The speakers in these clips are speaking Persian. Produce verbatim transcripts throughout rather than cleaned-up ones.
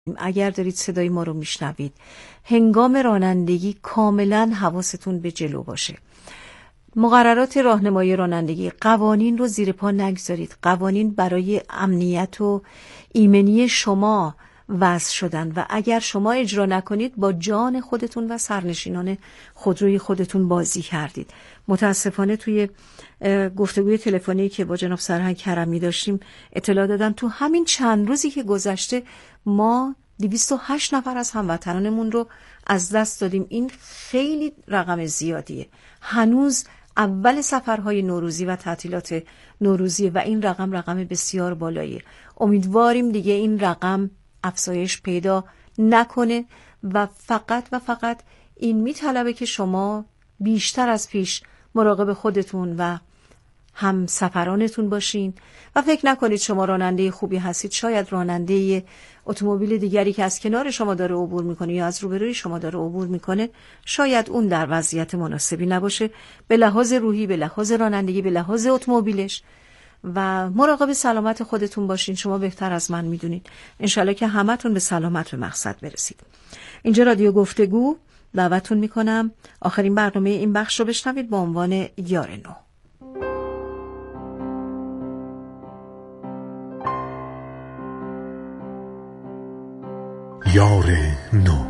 اگر دارید صدای ما رو میشنوید، هنگام رانندگی کاملا حواستون به جلو باشه. مقررات راهنمایی رانندگی، قوانین رو زیر پا نگذارید. قوانین برای امنیت و ایمنی شما وضع شدن و اگر شما اجرا نکنید با جان خودتون و سرنشینان خودروی خودتون بازی کردید. متاسفانه توی گفتگوی تلفنی که با جناب سرهنگ کرمی داشتیم اطلاع دادم تو همین چند روزی که گذشته ما دویست و هشت نفر از هموطنانمون رو از دست دادیم. این خیلی رقم زیادیه. هنوز اول سفرهای نوروزی و تعطیلات نوروزیه و این رقم رقم بسیار بالاییه. امیدواریم دیگه این رقم افزایش پیدا نکنه و فقط و فقط این میطلبه که شما بیشتر از پیش مراقب خودتون و هم سفرانتون باشین و فکر نکنید شما راننده خوبی هستید. شاید راننده اتومبیل دیگری که از کنار شما داره عبور میکنه یا از روبروی شما داره عبور میکنه، شاید اون در وضعیت مناسبی نباشه به لحاظ روحی، به لحاظ رانندگی، به لحاظ اتومبیلش. و مراقب سلامت خودتون باشین. شما بهتر از من میدونید. انشالله که همتون به سلامت به مقصد برسید. اینجا رادیو گفتگو، دعوتتون میکنم آخرین برنامه این بخش رو بشنوید با عنوان یار نو. یار نو.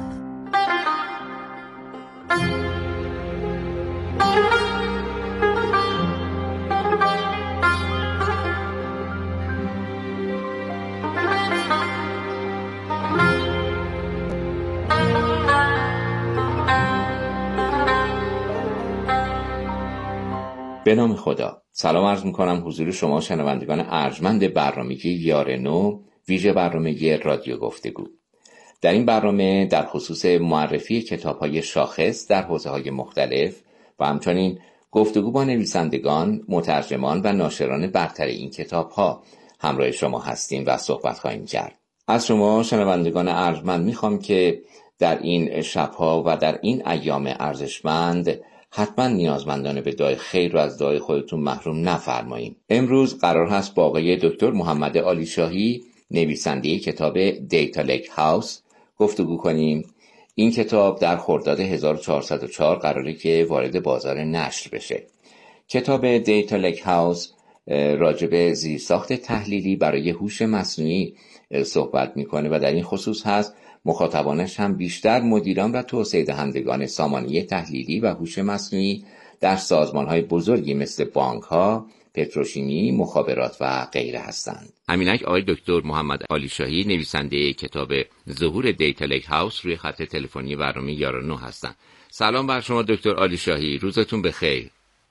به نام خدا. سلام عرض میکنم حضور شما شنوندگان ارجمند برنامه یار نو، ویژه برنامه رادیو گفتگو. در این برنامه در خصوص معرفی کتاب‌های شاخص در حوزه‌های مختلف و همچنین گفتگو با نویسندگان، مترجمان و ناشران برتر این کتاب‌ها همراه شما هستیم و صحبت خواهیم کرد. از شما شنوندگان ارجمند میخوام که در این شب‌ها و در این ایام ارزشمند حتما نیازمندان به دعای خیر رو از دعای خودتون محروم نفرمایید. امروز قرار هست با آقای دکتر محمد عالیشاهی، نویسنده کتاب دیتا لیک هاوس، گفتگو کنیم. این کتاب در خرداد هزار و چهارصد و چهار قراره که وارد بازار نشر بشه. کتاب دیتا لیک هاوس راجب زیرساخت تحلیلی برای هوش مصنوعی صحبت میکنه و در این خصوص هست مخاطبانش هم بیشتر مدیران و توسعه دهندگان سامانه تحلیلی و هوش مصنوعی در سازمان‌های بزرگی مثل بانک‌ها، پتروشیمی، مخابرات و غیره هستند. همینک آقای دکتر محمد عالیشاهی، نویسنده کتاب ظهور دیتا لیک هاوس، روی خط تلفنی برنامه یار نو هستند. سلام بر شما دکتر عالیشاهی، روزتون بخیر.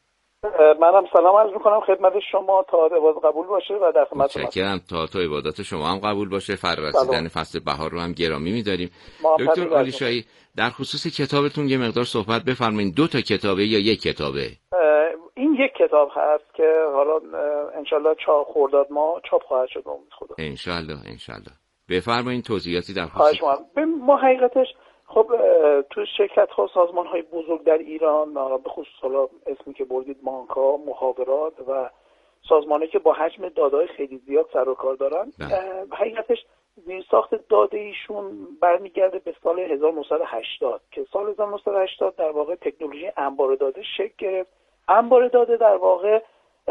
منم سلام عرض میکنم خدمت شما، تا عبادت قبول باشه و در خدمت شما. متشکرم. تا تو عبادت شما هم قبول باشه. فرارسیدن فصل بهار رو هم گرامی می‌داریم. دکتر عالیشاهی، در خصوص کتابتون یه مقدار صحبت بفرمایید. دو تا کتابه یا یک کتابه؟ این یک کتاب هست که حالا انشالله چهار خرداد ماه چاپ خواهد شد امید خدا. انشالله انشالله. بفرمایید توضیحاتی در خصوص. به ما حقیقتش خب تو شرکت ها، سازمان های بزرگ در ایران، به خصوص حالا اسمی که بردید بانک ها، مخابرات و سازمانی که با حجم داده‌های خیلی زیاد سر و کار دارن، حقیقتش زیرساخت داده ایشون برمیگرده به سال هزار و نهصد و هشتاد که سال هزار و نهصد و هشتاد در واقع تکنولوژی انبار داده شکل گرفت. انبار داده در واقع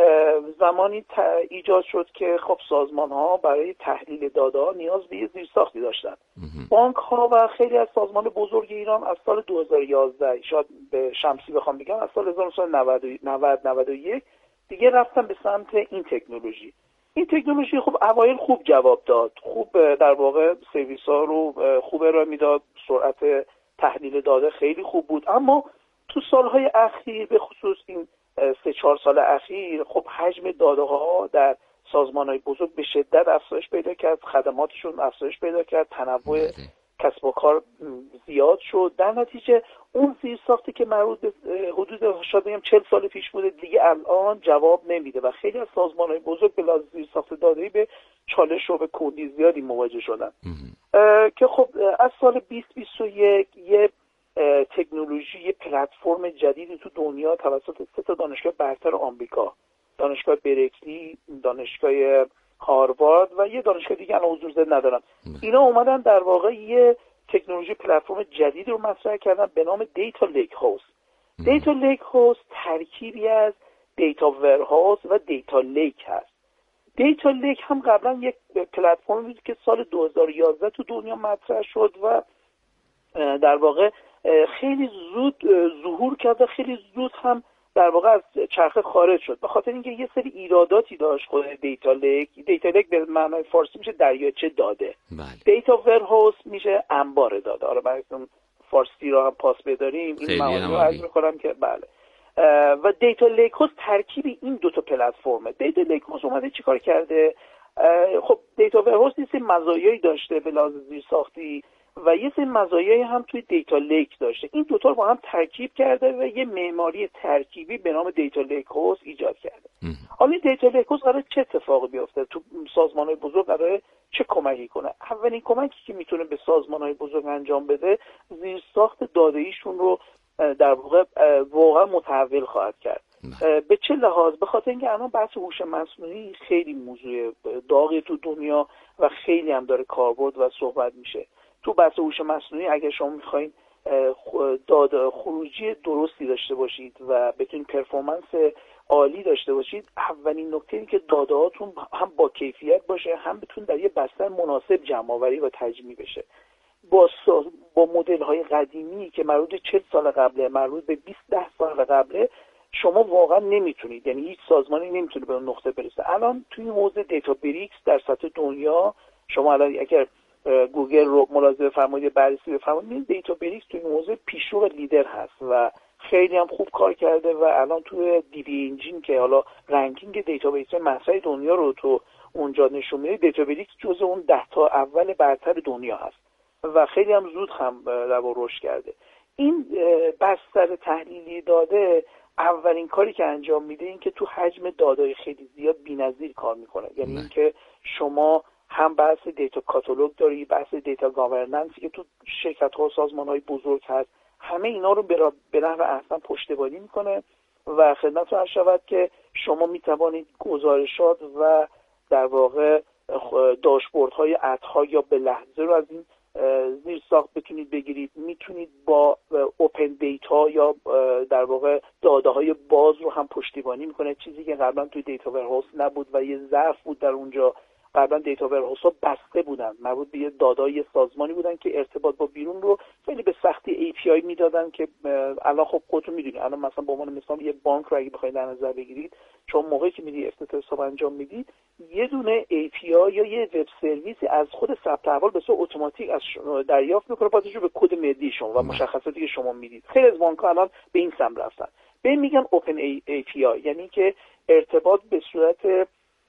زمانی ایجاد شد که خب سازمان ها برای تحلیل داده ها نیاز به یه زیرساختی داشتن. بانک ها و خیلی از سازمان بزرگ ایران از سال دو هزار و یازده، شاید به شمسی بخوام بگم از سال هزار و نهصد و نود و یک دیگه رفتن به سمت این تکنولوژی. این تکنولوژی خب اوایل خوب جواب داد، خوب در واقع سرویس ها رو خوب ارائه میداد، سرعت تحلیل داده خیلی خوب بود. اما تو سالهای اخیر، به خصوص این سه چهار سال اخیر، خب حجم داده ها در سازمان های بزرگ به شدت افزایش پیدا کرد، خدماتشون افزایش پیدا کرد، تنوع کسب و کار زیاد شد. در نتیجه اون زیرساختی که مربوط به حدود شاید بگم چهل سال پیش بوده دیگه الان جواب نمیده و خیلی از سازمان های بزرگ به لحاظ زیرساخت داده‌ای به چالش و به کندی زیادی مواجه شدن که خب از سال بیست بیست و یک یه تکنولوژی، یه پلتفرم جدیدی تو دنیا توسط سه تا دانشگاه برتر آمریکا، دانشگاه برکلی، دانشگاه هاروارد و یه دانشگاه دیگه الان حضور زیاد ندارم. اینا اومدن در واقع یه تکنولوژی پلتفرم جدید رو مطرح کردن به نام دیتا لیک هاوس. دیتا لیک هاوس ترکیبی از دیتا ورهاوس و دیتا لیک هست. دیتا لیک هم قبلا یک پلتفرمی بود که سال دو هزار و یازده تو دنیا مطرح شد و در واقع خیلی زود ظهور کرد و خیلی زود هم در واقع از چرخه خارج شد، به خاطر اینکه یه سری ایراداتی داشت. خود دیتا لیک دیتا لیک به معنای فارسی میشه دریاچه داده. بله. دیتا ورهاوس میشه انبار داده. آره براتون فارسی رو هم پاس بداریم این موضوع رو عرض می‌کنم که بله. و دیتا لیک هاوس ترکیب این دو تا پلتفرمه. دیتا لیک هاوس اومده چیکار کرده؟ خب دیتا ورهاوس یه سری مزایایی داشته به لحاظ زیرساختی و یه سری مزایایی هم توی دیتا لیک داشته. این دوتا رو با هم ترکیب کرده و یه معماری ترکیبی به نام دیتا لیک هاوس ایجاد کرده. حالا این دیتا لیک هاوس قراره چه اتفاقی بیفته؟ تو سازمان‌های بزرگ قراره چه کمکی کنه؟ اولین کمکی که میتونه به سازمان‌های بزرگ انجام بده زیرساخت داده‌ایشون رو در واقع واقعا متحول خواهد کرد. به چه لحاظ؟ به خاطر اینکه الان بحث هوش مصنوعی خیلی موضوع داغی تو دنیا و خیلی هم داره کاربرد و صحبت میشه. تو بحث هوش مصنوعی اگر شما میخواین داده خروجی درستی داشته باشید و بتونید پرفورمنس عالی داشته باشید، اولین نکته اینه که داده هاتون هم با کیفیت باشه، هم بتون در یه بستر مناسب جمع آوری و تجمیع بشه. با با مدل های قدیمی که مربوط به چهل سال قبله، مربوط به بیست سال قبله، شما واقعا نمیتونید، یعنی هیچ سازمانی نمیتونه به اون نقطه برسه. الان توی حوزه دیتا بریکس در سطح دنیا شما الان اگر گوگل رو ملاحظه بفرمایید، بررسی بفرمایید، دیتا بریکس توی حوزه پیشرو لیدر هست و خیلی هم خوب کار کرده و الان توی دی بی انجین که حالا رنکینگ دیتابیس مطرح دنیا رو تو اونجا نشون میده، دیتا بریکس جزء اون ده تا اول برتر دنیا هست و خیلی هم زود هم در واقع رشد کرده. این بستر تحلیلی داده اولین کاری که انجام میده این که تو حجم داده‌های خیلی زیاد بی‌نظیر کار میکنه. یعنی اینکه شما هم بحث دیتا کاتالوگ داری، بحث دیتا گاورننسی که تو شرکت‌ها و سازمان‌های بزرگ هست، همه اینا رو به نحو احسن پشتیبانی میکنه و خدمتتون عرض شود که شما میتوانید گزارشات و در واقع داشبوردهای ادها یا به لحظه رو از این زیر ساخت بتونید بگیرید. میتونید با اوپن دیتا یا در واقع داده های باز رو هم پشتیبانی میکنه، چیزی که قبلا توی دیتا ورهاوس نبود و یه ضعف بود در اونجا. قبلا دیتا ورهاوس ها بسته بودن، مربوط به داده‌های سازمانی بودن که ارتباط با بیرون رو خیلی به سختی ای پی آی میدادن که الان خب خودتون میدونید. الان مثلا به عنوان مثال یه بانک رو اگه بخواید در نظر بگیرید، چون موقعی که میدی افتتاح حساب انجام میدید، یه دونه ای پی آی یا یه وب سرویسی از خود ثبت احوال به صورت اتوماتیک از دریافت میکنه با توجه به کد ملی شما و مشخصاتی که شما میدید. خیلی از بانک‌ها الان به این سمت رفتن. به این میگن اوپن ای پی آی، یعنی که ارتباط به صورت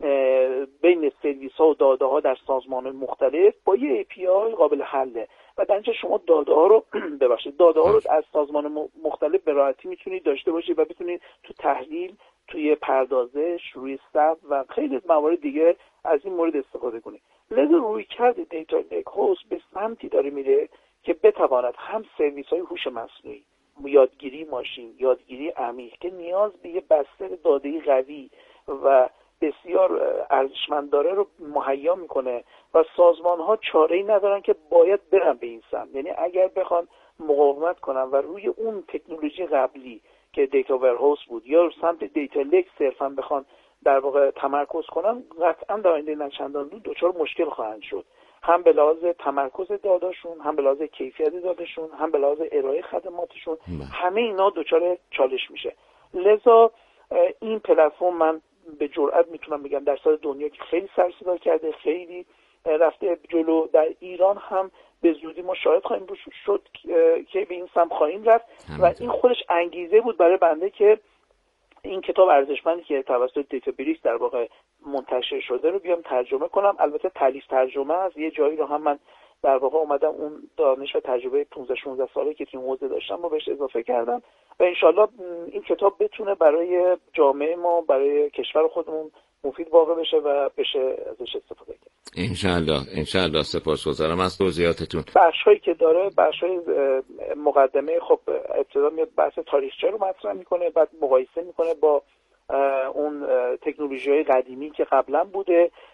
بین سرویس ها و داده ها در سازمان مختلف با یه ای پی آی قابل حله و در اینجا شما داده ها رو ببخشید داده ها رو از سازمان مختلف به راحتی میتونید داشته باشید و بتونید تو تحلیل، توی پردازش، روی صف و خیلی موارد دیگه از این مورد استفاده کنید. لذا روی کرد دیتا لیک هاوس به سمتی داره میره که بتواند هم سرویس های هوش مصنوعی، یادگیری ماشین، یادگیری عمیق که نیاز به یه بستر داده‌ای قوی و بسیار ارزشمند داره رو مهیا میکنه و سازمان ها چاره‌ای ندارن که باید برن به این سمت. یعنی اگر بخوان مقاومت کنن و روی اون تکنولوژی قبلی که دیتا ورهاوس بود یا رو سمت دیتا لیک صرفا بخوان در واقع تمرکز کنن، قطعا در آینده نچندان دور دچار مشکل خواهند شد، هم به لحاظ تمرکز داداشون، هم به لحاظ کیفیت داداشون، هم به لحاظ ارائه خدماتشون. همه اینا دچار چالش میشه. لذا این پلتفرم من به جرئت میتونم بگم در سطح دنیا که خیلی سر صدا کرده، خیلی رفته جلو. در ایران هم به زودی ما شاهد خواهیم شد که به این سمت خواهیم رفت و این خودش انگیزه بود برای بنده که این کتاب ارزشمندی که توسط دیتا بریکس در واقع منتشر شده رو بیام ترجمه کنم. البته تالیف ترجمه از یه جایی رو هم من در واقع اومدم اون دانش و تجربه پانزده شانزده ساله که توی حوزه داشتم رو بهش اضافه کردم و انشالله این کتاب بتونه برای جامعه ما، برای کشور خودمون مفید واقع بشه و بشه ازش استفاده کرد. انشالله انشالله. سپاسگزارم از توضیحاتتون. بخشایی که داره، بخشای مقدمه، خب ابتدا میاد بحث تاریخچه رو مطرح میکنه، بعد مقایسه میکنه با اون تکنولوژی‌های قدیمی که قبلا بوده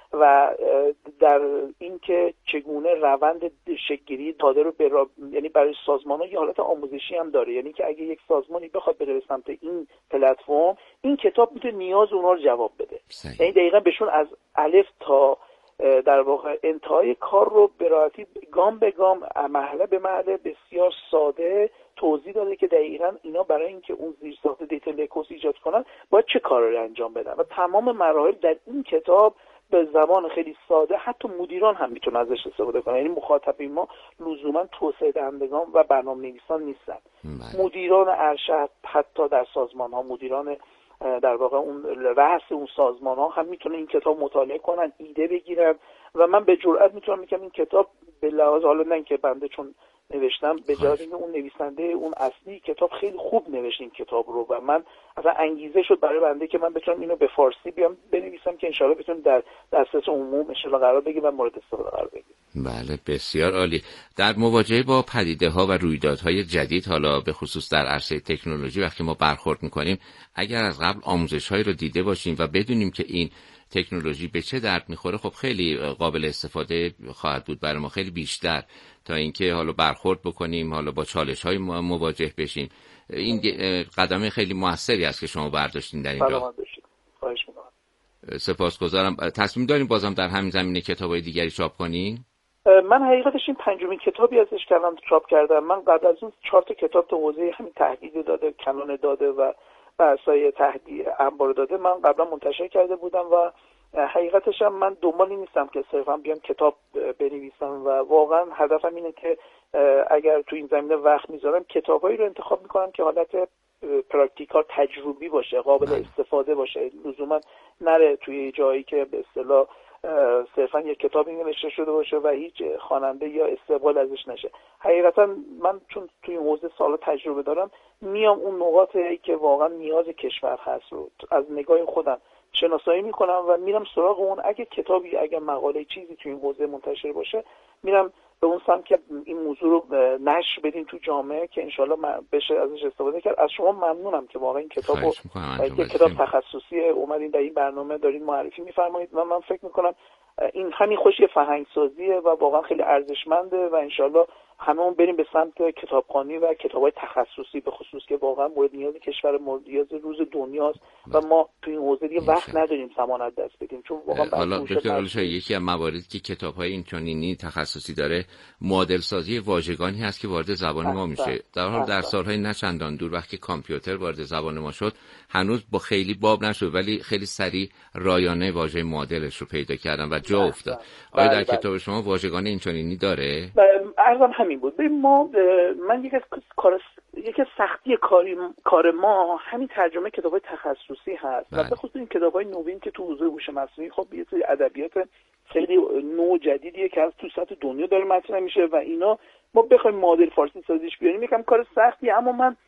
و در این که چگونه روند شکل‌گیری داده رو برا... یعنی برای سازمان‌ها یه حالت آموزشی هم داره، یعنی که اگه یک سازمانی بخواد بره به سمت این پلتفرم، این کتاب میتونه نیاز اونها رو جواب بده. صحیح. یعنی دقیقاً بهشون از الف تا در واقع انتهای کار رو به راحتی گام به گام، مرحله به مرحله بسیار ساده توضیح داده که دقیقاً اینا برای اینکه اون زیرساخت دیتا لکوس ایجاد کنن باید چه کاری رو انجام بدن و تمام مراحل در این کتاب به زبان خیلی ساده حتی مدیران هم میتونن ازش استفاده کنن. یعنی مخاطبین ما لزوما توسعه دهندگان و برنامه‌نویسان نیستن. مم. مدیران ارشد حتی در سازمان ها، مدیران در واقع اون رأس اون سازمان ها هم میتونن این کتاب مطالعه کنن، ایده بگیرن و من به جرئت میتونم بگم این کتاب به لحاظ، حالا نه اینکه بنده چون نوشتم، به جای اینکه اون نویسنده اون اصلی کتاب خیلی خوب نوشت این کتاب رو و من اصلا انگیزه شد برای بنده که من بتونم اینو به فارسی بیام بنویسم که انشالله بتونم در دسترس عموم انشالله قرار بگیره و مورد استفاده قرار بگیره. بله بسیار عالی. در مواجهه با پدیده‌ها و رویدادهای جدید، حالا به خصوص در عرصه تکنولوژی وقتی ما برخورد می‌کنیم، اگر از قبل آموزش‌هایی رو دیده باشیم و بدونیم که این تکنولوژی به چه درد می‌خوره، خب خیلی قابل استفاده خواهد بود برای ما، خیلی بیشتر تا اینکه حالا برخورد بکنیم، حالا با چالش‌های مواجه بشیم. این قدم خیلی موثری است که شما برداشتین در اینجا. خواهش می‌کنم. سپاسگزارم. تصمیم داریم بازم در همین زمینه کتاب‌های دیگری چاپ کنین؟ من حقیقتش این پنجمین کتابی ازش کردم چاپ کردم. من قبل از اون چهار تا کتاب تو حوزه همین تحقیق داده، کنون داده و بحث‌های تحقیق انبار داده من قبلا منتشر کرده بودم و حقیقتش هم من دنبالی نیستم که صرفا بیام کتاب بنویسم و واقعا هدفم اینه که اگر تو این زمینه وقت میذارم کتابایی رو انتخاب میکنم که حالت پراکتیکال تجربی باشه، قابل استفاده باشه، لزوما نره توی جایی که به اصطلاح صرفا یک کتابی نوشته شده باشه و هیچ خواننده یا استقبال ازش نشه. حقیقتا من چون توی این حوزه سال تجربه دارم، میام اون نقاطی که واقعا نیاز کشور هست رو از نگاه خودم شناسایی میکنم و میرم سراغ اون. اگه کتابی، اگه مقاله چیزی توی این حوزه منتشر باشه، میرم به اون سمت که این موضوع رو نشر بدیم تو جامعه که انشالله بشه ازش استفاده کرد. از شما ممنونم که واقعا این کتاب رو یک کتاب تخصصی اومدین در این برنامه دارین معرفی میفرمایید و من فکر میکنم این همین خوش یه فرهنگسازیه و واقعا خیلی ارزشمنده و انشالله هممون بریم به سمت کتابخوانی و کتابای تخصصی، به خصوص که واقعا مورد نیاز کشور، مورد نیاز روز دنیاست و ما تو این حوزه دیگه وقت نداریم ضمانت دست بدیم. چون واقعا حالا دکتر یکی از مواردی که کتاب‌های این چنینی تخصصی داره، معادل سازی واژگانی هست که وارد زبان ما میشه. در حال در سال‌های نه چندان دور وقتی کامپیوتر وارد زبان ما شد، هنوز با خیلی باب نشد ولی خیلی سریع رایانه واژه معادلش رو پیدا کردن و جا افتاد. آیا در کتاب شما واژگان این چنینی داره؟ عرضم همین بود. ببین ما من یک از کار یک از سختی کاری کار ما همین ترجمه کتابای تخصصی هست و به خصوص این کتابای نوین که تو حوزه هوش مصنوعی خب یه سری ادبیات خیلی نو جدیدیه که از تو سطح دنیا داره مطرح میشه و اینا ما بخوایم معادل فارسی سازیش بیاریم یکم کار سختیه. اما من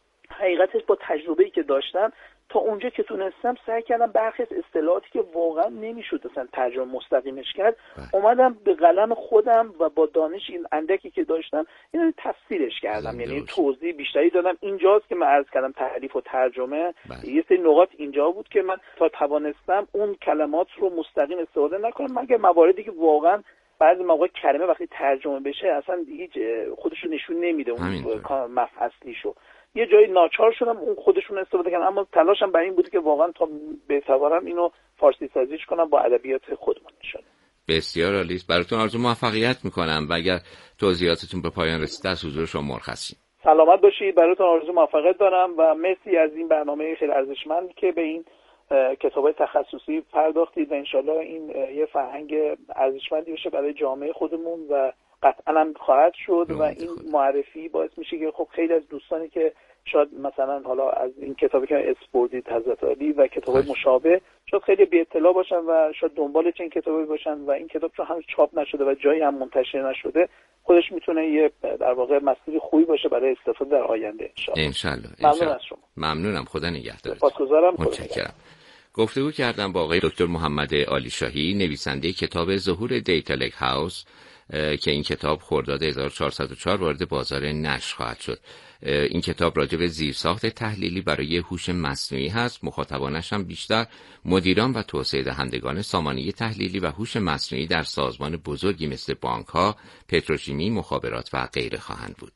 حقیقتش با تجربه‌ای که داشتم تا اونجا که تونستم سعی کردم برخی از اصطلاحاتی که واقعا نمیشد اصلا ترجمه مستقیمش کرد، اومدم به قلم خودم و با دانش این اندکی که داشتم اینو تفسیرش کردم، یعنی توضیح بیشتری دادم. اینجاست که من عرض کردم تعریف و ترجمه بله. یه سری نقاط اینجا بود که من تا توانستم اون کلمات رو مستقیم استفاده نکنم، مگر مواردی که واقعا بعضی موقع کلمه وقتی ترجمه بشه اصلا هیچ خودشو نشون نمیده اون مفصلیشو. یه جایی ناچار شدم اون خودشون استفاده کنم، اما تلاشم برای این بود که واقعا تا بتوانم اینو فارسی سازیش کنم با ادبیات خودمون نشون. بسیار عالی است. براتون آرزو موفقیت میکنم و اگر توضیحاتتون به پایان رسید از حضور شما مرخصیم. سلامت باشید. براتون آرزو موفقیت دارم و مرسی از این برنامه خیلی ارزشمند که به این کتابای تخصصی پرداختید و انشالله این یه فرهنگ ارزشمندی بشه برای جامعه خودمون و قطعا هم خواهد شد و این معرفی باعث میشه که خب خیلی از دوستانی که شاید مثلا حالا از این کتابی که اسپوردید حضرت علی و کتابای مشابه شاید خیلی بی اطلاع باشن و شاید دنبال چه این کتابی باشن و این کتاب چون هنوز چاپ نشده و جایی هم منتشر نشده خودش میتونه یه در واقع مسیر خوبی باشه برای استفاده در آینده ان شاء الله. ممنون از شما. ممنونم. خدا نگهدار. سپاسگزارم. متشکرم. گفتگو کردم با آقای دکتر محمد عالیشاهی، نویسنده کتاب ظهور دیتا لیک هاوس که این کتاب خرداد هزار و چهارصد و چهار وارد بازار نشر خواهد شد. این کتاب راجع به زیرساخت تحلیلی برای هوش مصنوعی هست. مخاطبانش هم بیشتر مدیران و توسعه دهندگان سامانه تحلیلی و هوش مصنوعی در سازمان بزرگی مثل بانک‌ها، پتروشیمی، مخابرات و غیره خواهند بود.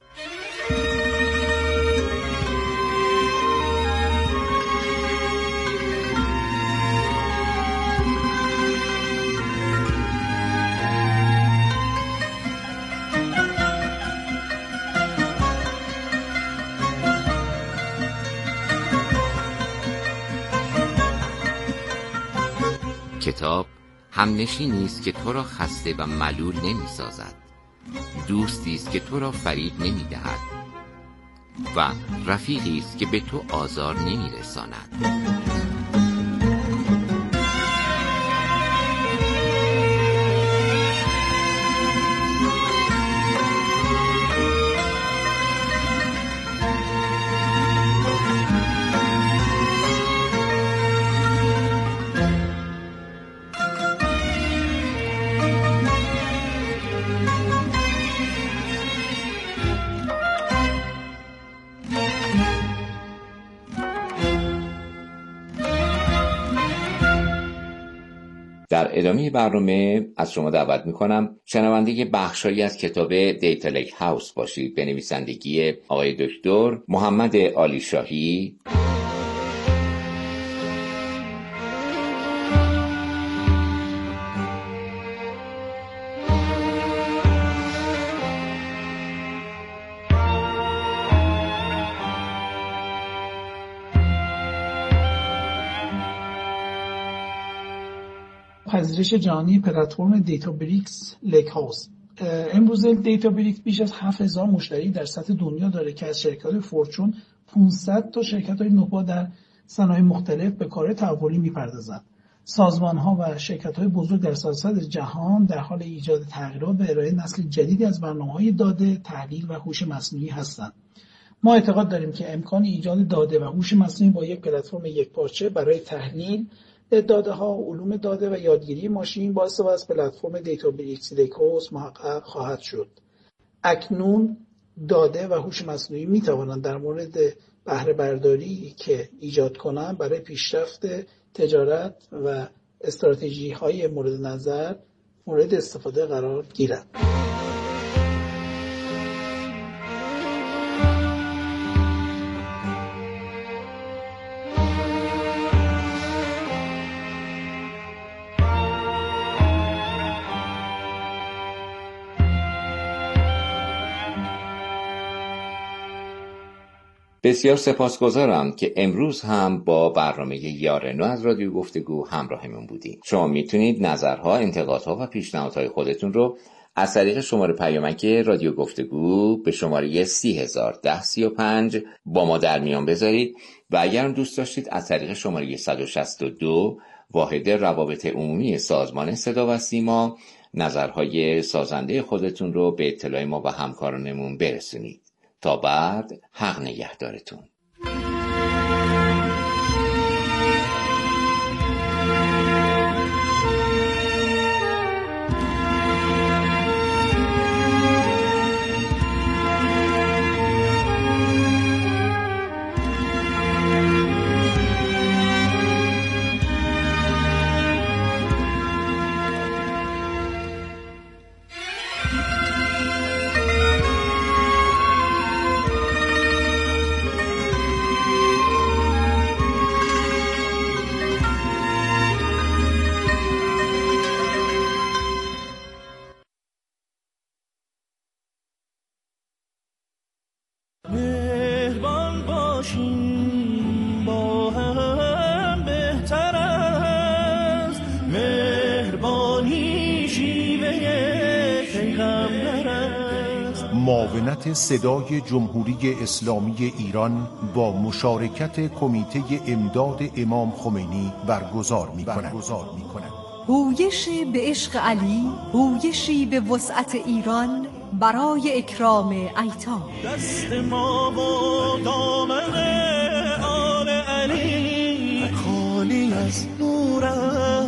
کتاب همنشینی است که تو را خسته و ملول نمی سازد، دوستی است که تو را فریب نمی دهد و رفیقی است که به تو آزار نمی رساند. در ادامه برنامه از شما دعوت میکنم شنونده بخشایی از کتاب دیتا لیک هاوس باشید به نویسندگی آقای دکتر محمد عالی شاهی. پذیرش جهانی پلتفرم دیتابریکس لیک هاوس. امروز دیتابریکس بیش از هفت هزار مشتری در سطح دنیا داره که از شرکت فورچون پانصد تا شرکت‌های نوپا در صنایع مختلف به کار تحولی می‌پردازند. سازمان‌ها و شرکت‌های بزرگ در سراسر جهان در حال ایجاد تغییرات و ارائه نسل جدیدی از برنامه‌های داده، تحلیل و هوش مصنوعی هستند. ما اعتقاد داریم که امکان ایجاد داده و هوش مصنوعی با یک پلتفرم یکپارچه برای تحلیل داده ها، علوم داده و یادگیری ماشین با استفاده از پلتفرم دیتابریکس لیک هاوس محقق خواهد شد. اکنون داده و هوش مصنوعی می توانند در مورد بهره برداری که ایجاد کنند برای پیشرفت تجارت و استراتژی های مورد نظر مورد استفاده قرار گیرند. بسیار سپاسگزارم که امروز هم با برنامه یار نو از رادیو گفتگو همراهمون بودید. شما میتونید نظرها، انتقادها و پیشنهادهای خودتون رو از طریق شماره پیامک رادیو گفتگو به شماره سی هزار ده سی و پنج با ما در میان بذارید و اگر دوست داشتید از طریق شماره صد و شصت و دو واحد روابط عمومی سازمان صدا و سیما نظرهای سازنده خودتون رو به اطلاع ما و همکارانمون برسونید. تا بعد، حق نگهدارتون. معاونت صدای جمهوری اسلامی ایران با مشارکت کمیته امداد امام خمینی برگزار می‌کند. هویشی به عشق علی، هویشی به وسعت ایران برای اکرام ایتام. دست ما و دامن آل علی خالی از نور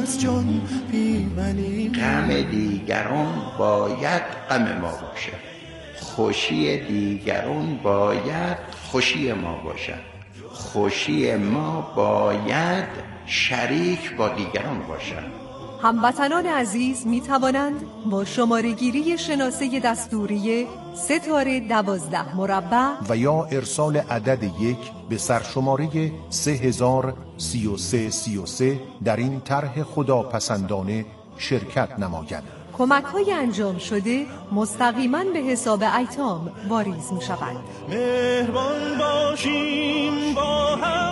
از جان بی منی. غم دیگران باید غم ما باشد، خوشی دیگران باید خوشی ما باشد، خوشی ما باید شریک با دیگران باشد. هموطنان عزیز می توانند با شماره گیری شناسه دستوری ستاره دوازده مربع و یا ارسال عدد یک به سرشماره سه هزار سی و سه سی و سه در این طرح خداپسندانه شرکت نمایند. کمک های انجام شده مستقیما به حساب ایتام واریز می شوند. مهربان باشیم با هم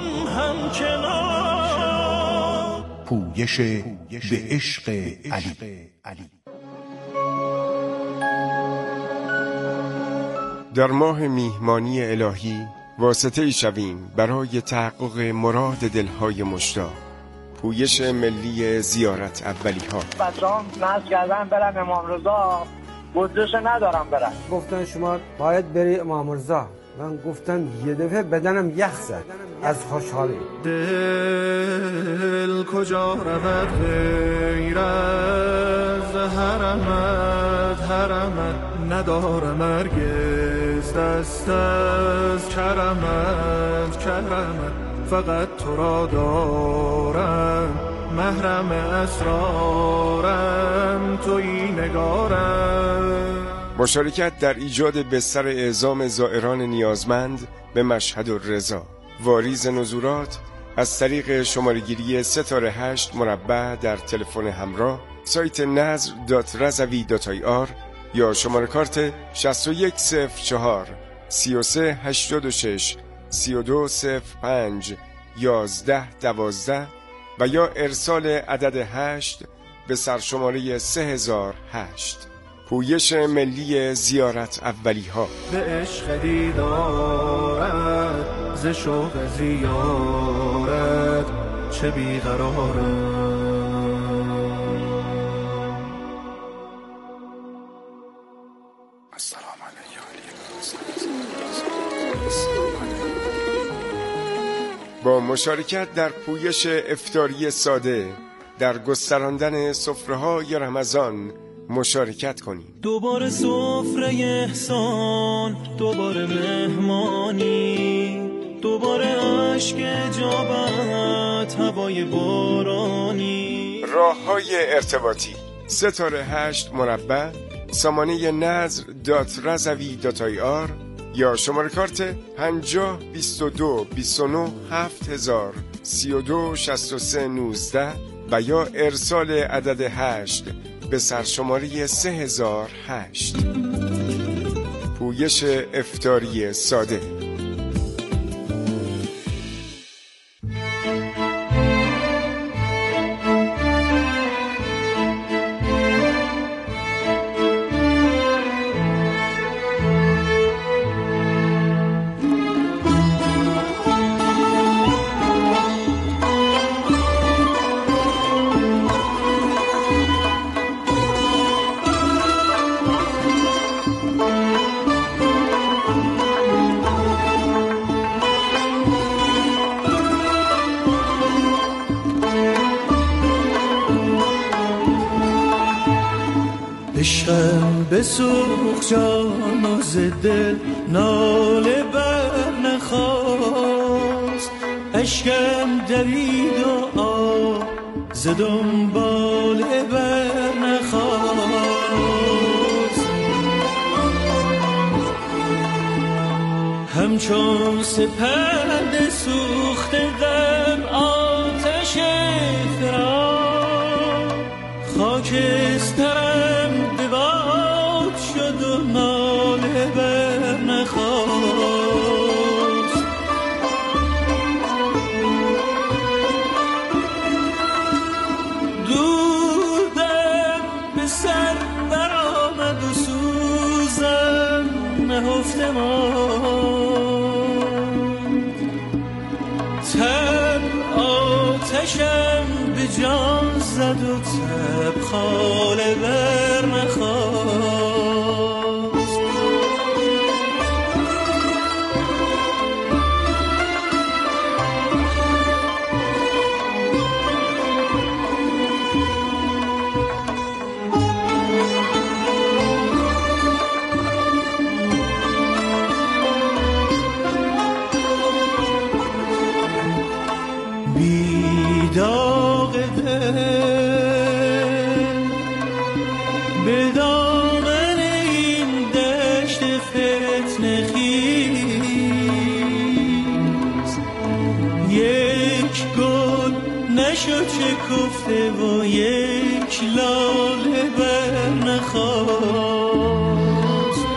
همچنان. پویش به عشق علی. در ماه میهمانی الهی واسطه ای شویم برای تحقق مراد دلهای مشتاق. پویش ملی زیارت اولی ها. بچه‌ها ناز کردن برن امام رضا، بودجه‌شو ندارم برن. گفتن شما باید بری امام رضا. من گفتم یه دفعه بدنم یخ زد از خوشحالی. دل کجا رود غیر از حرمت، حرمت ندارم هرگز دست از کرمت، کرمت فقط تو را دارم، محرم اسرارم تویی نگارم. مشارکت در ایجاد بستر اعزام زائران نیازمند به مشهد الرضا. واریز نزورات از طریق شماره‌گیری ستاره هشت مربع در تلفن همراه، سایت نظر دات رضوی دات آی آر یا شماره کارت شصت و یک صفر چهار سی و سه هشتاد و شش سی و دو صفر پنج یازده دوازده و یا ارسال عدد هشت به سرشماره سه هزار و هشت. پویش ملی زیارت اولی ها. به عشق دیدارت ز شوق زیارت چه بیقرارم. السلام علیکم. با مشارکت در پویش افطاری ساده در گستراندن سفره‌های رمضان مشارکت کنیم. دوباره سفره احسان، دوباره مهمانی، دوباره عشق اجابت، هوای بارانی. راه‌های ارتباطی ستاره هشت مربع، سامانه نظر دات رضوی دات آی آر یا شماره کارت پنجاه بیست و دو بیست و نه هفت هزار سی و دو شصت و سه نوزده و یا ارسال عدد هشت به سرشماره سه هزار و هشت. پویش افطاری ساده. عشقم بسوخ جان و ز دل ناله بر نخواست، عشقم دوید و آب ز دنبال بر نخواست. همچون سپند سوخته در آتش فراق، خاکسترم باد شد و ناله بر نخواست. دودم به سر برآمد و سوزم نهفته ماند، تب آتشم به جان زد و تب خاله بر نخواست. فتنه خیز، یک گل نشد شکفته و یک لاله بر نخواست.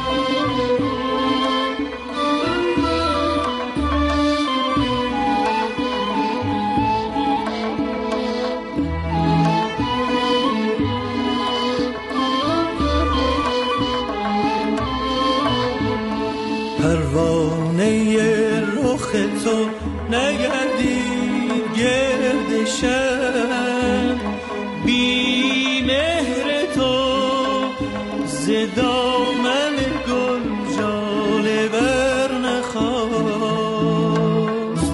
پروانه رخ تو نگردید گرد شب، بی مهر تو ز دامن گل ژاله بر نخواست.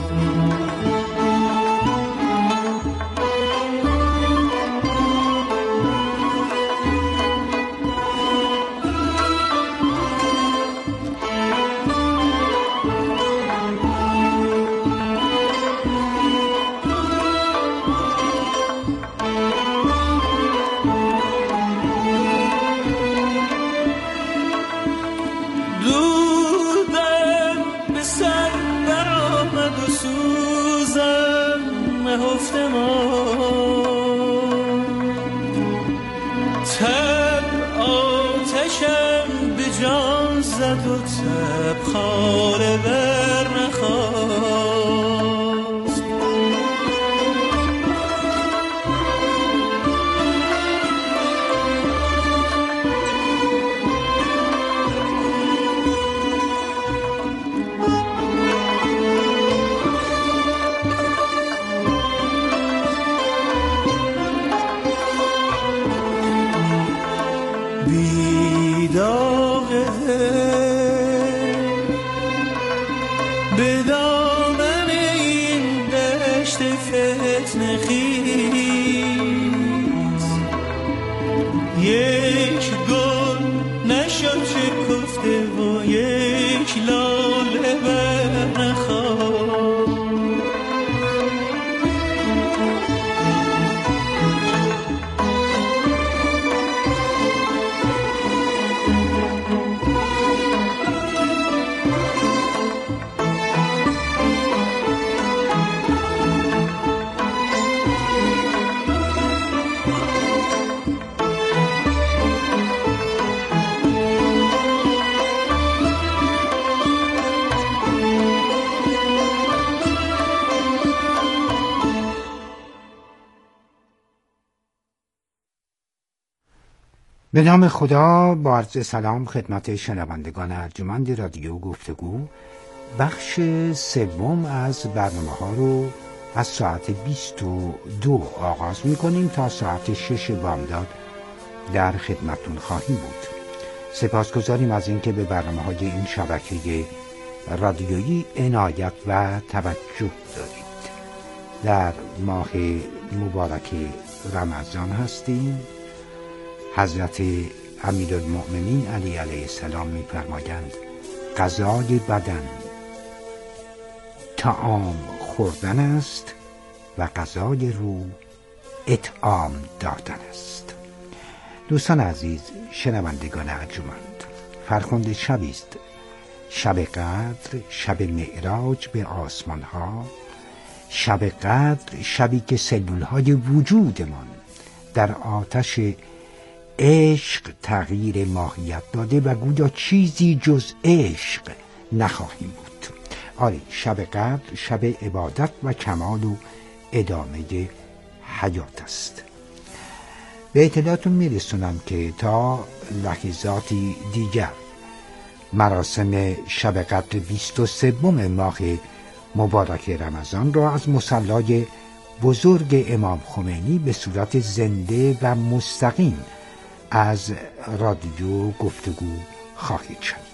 و تب خاله بر نخواست. بیداغ به دامن این دشت فتنه خیز، یک گل نشد شکفته و یک لاله بر نخواست. به نام خدا، با عرض سلام خدمت شنوندگان ارجمند رادیو گفتگو. بخش سوم از برنامه ها رو از ساعت بیست و دو آغاز می کنیم تا ساعت شش بامداد در خدمتون خواهیم بود. سپاسگزاریم از اینکه به برنامه های این شبکه رادیویی عنایت و توجه دارید. در ماه مبارک رمضان هستیم. حضرت امیرالمؤمنین علی علیه السلام می‌فرمایند غذای بدن طعام خوردن است و غذای روح اطعام دادن است. دوستان عزیز، شنوندگان ارجمند، فرخنده شبی است، شب قدر، شب معراج به آسمان ها. شب قدر شبی که سلول های وجودمان در آتش عشق تغییر ماهیت داده و گویا چیزی جز عشق نخواهیم بود. آره، شب قدر شب عبادت و کمال و ادامه حیات است. به اطلاعتون میرسونم که تا لحظاتی دیگر مراسم شب قدر بیست و سوم ماه مبارک رمضان را از مصلی بزرگ امام خمینی به صورت زنده و مستقیم از رادیو گفتگو خواهید شنید.